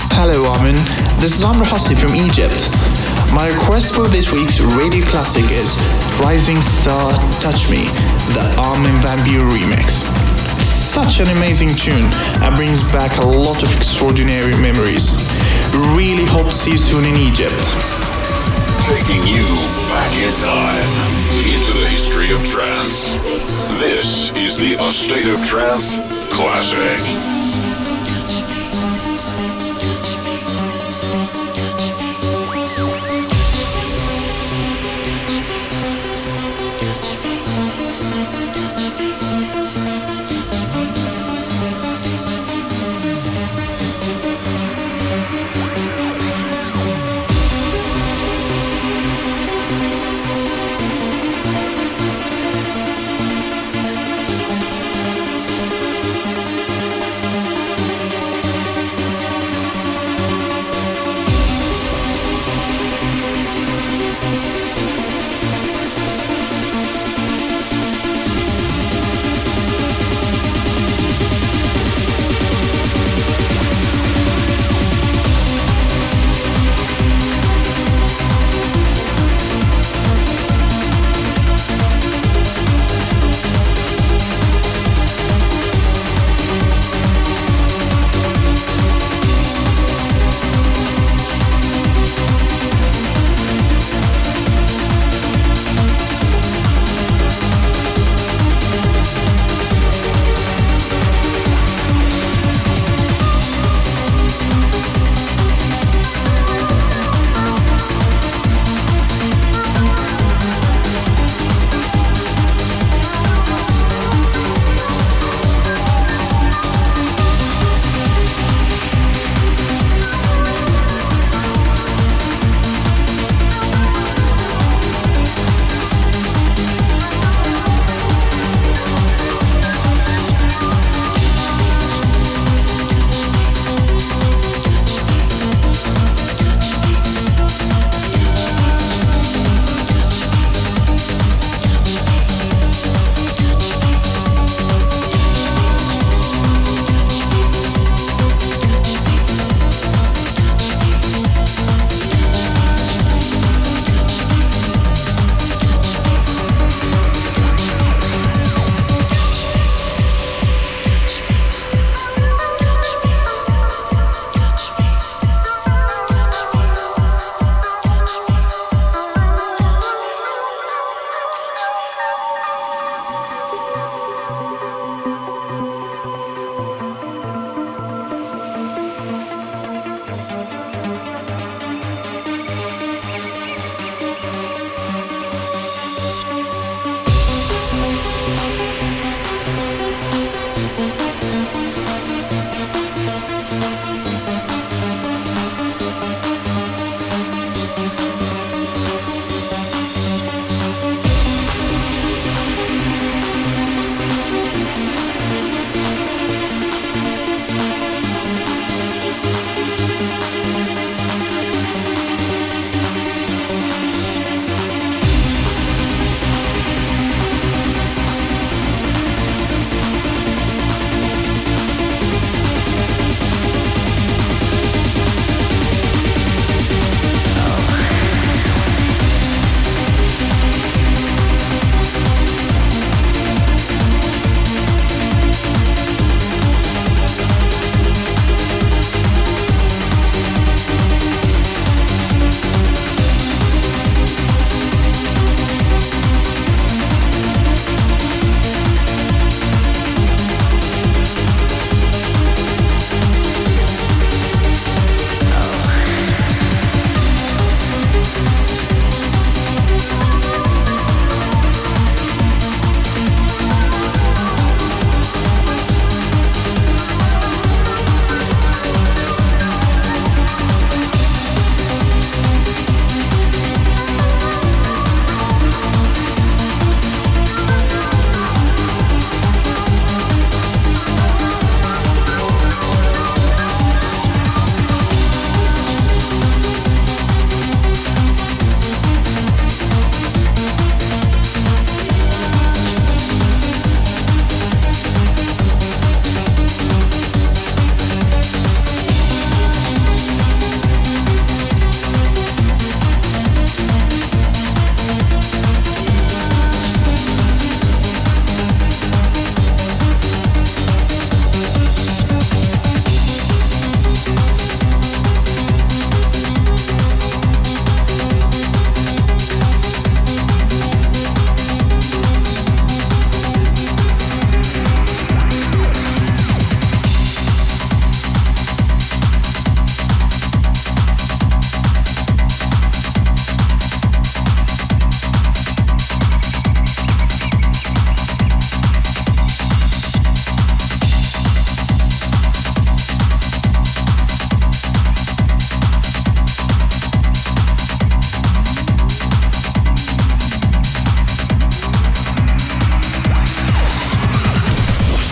Hello Armin, this is Amr Hosni from Egypt. My request for this week's radio classic is Rising Star Touch Me, the Armin van Buuren remix. It's such an amazing tune and brings back a lot of extraordinary memories. Really hope to see you soon in Egypt. Taking you back in time into the history of trance. This is the A State of Trance Classic.